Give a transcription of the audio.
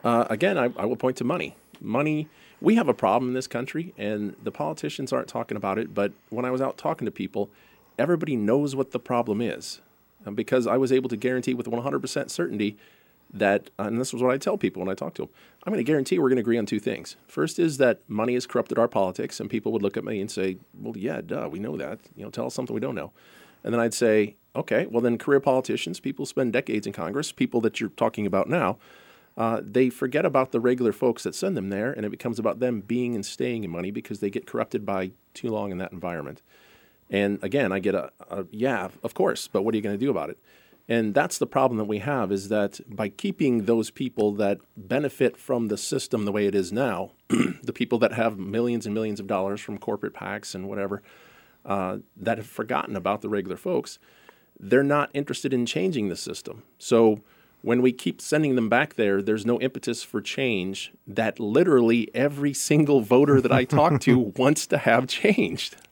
Again, I will point to money. Money, we have a problem in this country, and the politicians aren't talking about it. But when I was out talking to people, everybody knows what the problem is. Because I was able to guarantee with 100% certainty that, and this was what I tell people when I talk to them, I'm going to guarantee we're going to agree on two things. First is that money has corrupted our politics, and people would look at me and say, well, yeah, duh, we know that. Tell us something we don't know. And then I'd say, okay, well then career politicians, people spend decades in Congress, people that you're talking about now, they forget about the regular folks that send them there, and it becomes about them being and staying in money because they get corrupted by too long in that environment. And again, I get a yeah, of course, but what are you going to do about it? And that's the problem that we have, is that by keeping those people that benefit from the system the way it is now, the people that have millions and millions of dollars from corporate PACs and whatever, that have forgotten about the regular folks, they're not interested in changing the system. So when we keep sending them back there, there's no impetus for change that literally every single voter that I talk to wants to have changed.